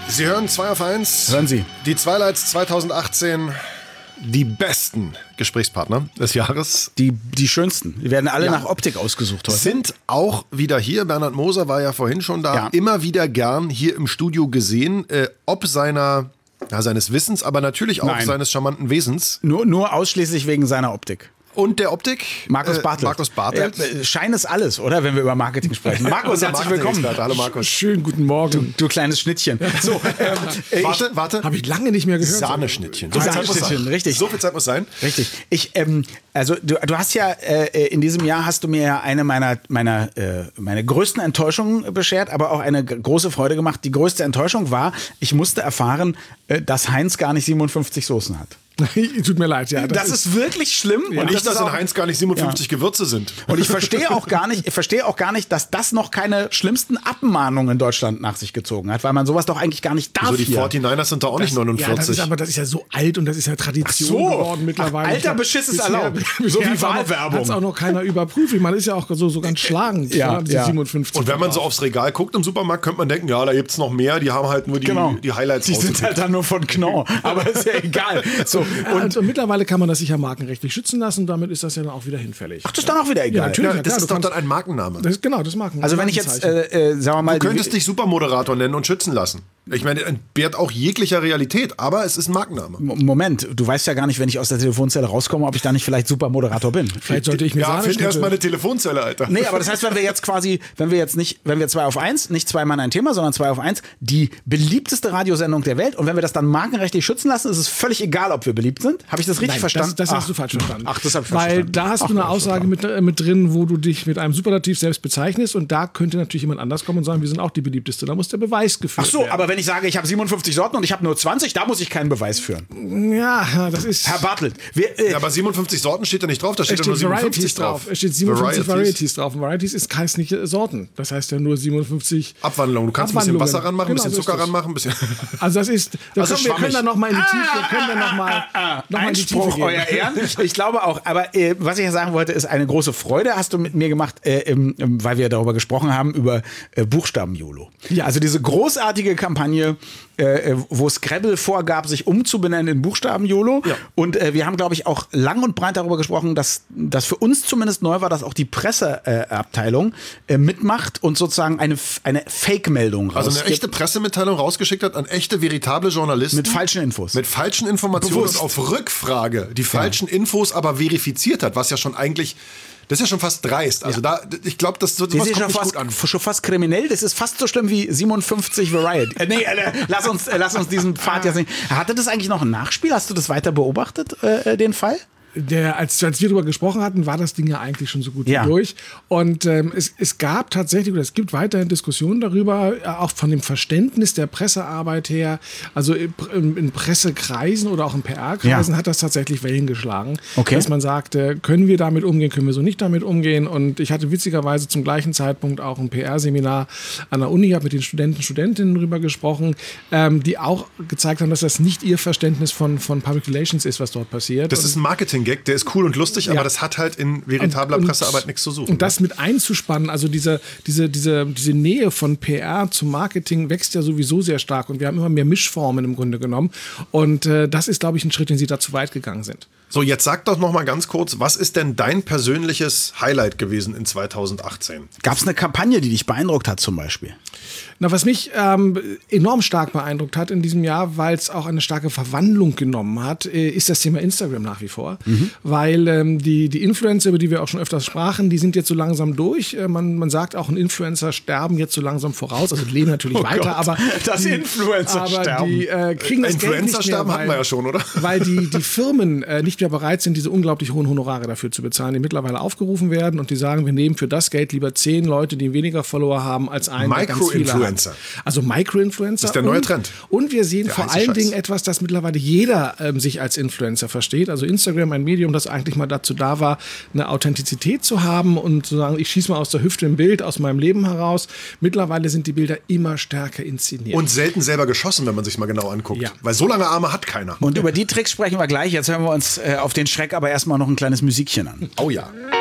Sie hören 2 auf 1. Hören Sie. Die Twilights 2018, die besten Gesprächspartner des Jahres. Die schönsten. Die werden alle nach Optik ausgesucht heute. Sind auch wieder hier. Bernhard Moser war ja vorhin schon da. Ja. Immer wieder gern hier im Studio gesehen. Ob seines Wissens, aber natürlich auch seines charmanten Wesens. Nur ausschließlich wegen seiner Optik. Und der Optik? Markus Bartelt. Schein ist alles, oder? Wenn wir über Marketing sprechen. Markus, herzlich willkommen. Hallo Markus. Schönen guten Morgen. Du kleines Schnittchen. So, warte. Habe ich lange nicht mehr gehört. Sahneschnittchen. Richtig. So viel Zeit muss sein. Richtig. Du hast ja, in diesem Jahr hast du mir ja eine meine größten Enttäuschungen beschert, aber auch eine große Freude gemacht. Die größte Enttäuschung war, ich musste erfahren, dass Heinz gar nicht 57 Soßen hat. Tut mir leid, ja. Das ist wirklich schlimm. Ja. Und nicht, dass in Heinz gar nicht 57 Gewürze sind. Und ich verstehe auch gar nicht, dass das noch keine schlimmsten Abmahnungen in Deutschland nach sich gezogen hat, weil man sowas doch eigentlich gar nicht darf. So, die 49ers sind da auch nicht 49. Ja, das ist ja so alt und das ist ja Tradition geworden mittlerweile. Alter Beschiss ist erlaubt. So wie Wahlwerbung. Hat es auch noch keiner überprüft. Man ist ja auch so ganz schlagend, die 57. Und wenn man so aufs Regal guckt im Supermarkt, könnte man denken, ja, da gibt es noch mehr. Die haben halt nur die Highlights. Die sind halt dann nur von Knorr. Aber ist ja egal. So, und mittlerweile kann man das sich ja markenrechtlich schützen lassen, damit ist das ja dann auch wieder hinfällig. Ach, das ist dann auch wieder egal. Ja, natürlich. Ja, das ist doch dann ein Markenname. Das Markenname. Also wenn ich jetzt, sagen wir mal... Du könntest dich Supermoderator nennen und schützen lassen. Ich meine, entbehrt auch jeglicher Realität, aber es ist ein Markenname. Moment, du weißt ja gar nicht, wenn ich aus der Telefonzelle rauskomme, ob ich da nicht vielleicht Supermoderator bin. Vielleicht sollte ich mir sagen... Ja, find erst mal eine Telefonzelle, Alter. Nee, aber das heißt, wenn wir 2 auf 1, nicht 2 Mann ein Thema, sondern 2 auf 1, die beliebteste Radiosendung der Welt, und wenn wir das dann markenrechtlich schützen lassen, ist es völlig egal, ob wir beliebt sind. Habe ich das richtig verstanden? Das hast du falsch verstanden. Ach, das habe ich falsch verstanden. Weil da hast du eine Aussage mit drin, wo du dich mit einem Superlativ selbst bezeichnest, und da könnte natürlich jemand anders kommen und sagen, wir sind auch die beliebteste. Da muss der Beweis geführt werden. Ach so, aber wenn ich sage, ich habe 57 Sorten und ich habe nur 20, da muss ich keinen Beweis führen. Ja, das ist... Herr Bartelt. Aber 57 Sorten steht da nicht drauf, da steht nur 57 drauf. Es steht 57 Varieties drauf. Und Varieties heißt nicht Sorten. Das heißt ja nur 57... Abwandlungen. Du kannst ein bisschen Wasser ranmachen, ein bisschen Zucker ranmachen, ein bisschen... Also das ist... wir können da noch mal in die Tiefe... Einspruch, euer Ehren. Ich glaube auch. Aber was ich ja sagen wollte, ist, eine große Freude hast du mit mir gemacht, weil wir darüber gesprochen haben, über Buchstaben-YOLO. Ja. Also diese großartige Kampagne, wo Scrabble vorgab, sich umzubenennen in Buchstaben-YOLO. Ja. Und wir haben, glaube ich, auch lang und breit darüber gesprochen, dass das für uns zumindest neu war, dass auch die Presseabteilung mitmacht und sozusagen eine Fake-Meldung rausgibt. Also eine echte Pressemitteilung rausgeschickt hat an echte, veritable Journalisten. Mit falschen Infos. Mit falschen Informationen und auf Rückfrage die falschen Infos aber verifiziert hat, was ja schon eigentlich... Das ist ja schon fast dreist. Also ich glaube, das kommt nicht gut an. Schon fast kriminell. Das ist fast so schlimm wie 57 Variety. Lass uns diesen Pfad jetzt nicht. Hatte das eigentlich noch ein Nachspiel? Hast du das weiter beobachtet, den Fall? Als wir darüber gesprochen hatten, war das Ding ja eigentlich schon so gut wie durch. Und es gab tatsächlich, oder es gibt weiterhin Diskussionen darüber, auch von dem Verständnis der Pressearbeit her, also in Pressekreisen oder auch in PR-Kreisen hat das tatsächlich Wellen geschlagen. Okay. Dass man sagte, können wir damit umgehen, können wir so nicht damit umgehen. Und ich hatte witzigerweise zum gleichen Zeitpunkt auch ein PR-Seminar an der Uni, habe mit den Studentinnen darüber gesprochen, die auch gezeigt haben, dass das nicht ihr Verständnis von Public Relations ist, was dort passiert. Das ist ein Marketing-Gag, der ist cool und lustig, aber das hat halt in veritabler Pressearbeit nichts zu suchen. Und das mit einzuspannen, also diese Nähe von PR zum Marketing wächst ja sowieso sehr stark und wir haben immer mehr Mischformen im Grunde genommen und das ist, glaube ich, ein Schritt, den sie da zu weit gegangen sind. So, jetzt sag doch noch mal ganz kurz, was ist denn dein persönliches Highlight gewesen in 2018? Gab es eine Kampagne, die dich beeindruckt hat zum Beispiel? Na, was mich enorm stark beeindruckt hat in diesem Jahr, weil es auch eine starke Verwandlung genommen hat, ist das Thema Instagram nach wie vor. Weil die Influencer, über die wir auch schon öfters sprachen, die sind jetzt so langsam durch. Man sagt auch, ein Influencer sterben jetzt so langsam voraus. Also die leben natürlich weiter, aber Influencer sterben. Die kriegen das Geld nicht mehr, sterben hatten wir ja schon, oder? Weil die Firmen nicht mehr bereit sind, diese unglaublich hohen Honorare dafür zu bezahlen, die mittlerweile aufgerufen werden und die sagen, wir nehmen für das Geld lieber 10 Leute, die weniger Follower haben, als einen, der ganz viele hat. Also Micro-Influencer. Das ist der neue Trend. Und wir sehen vor allen Dingen etwas, das mittlerweile jeder sich als Influencer versteht. Also Instagram, ein Medium, das eigentlich mal dazu da war, eine Authentizität zu haben und zu sagen, ich schieße mal aus der Hüfte ein Bild aus meinem Leben heraus. Mittlerweile sind die Bilder immer stärker inszeniert. Und selten selber geschossen, wenn man sich mal genau anguckt. Ja. Weil so lange Arme hat keiner. Und über die Tricks sprechen wir gleich. Jetzt hören wir uns auf den Schreck aber erstmal noch ein kleines Musikchen an. Oh ja.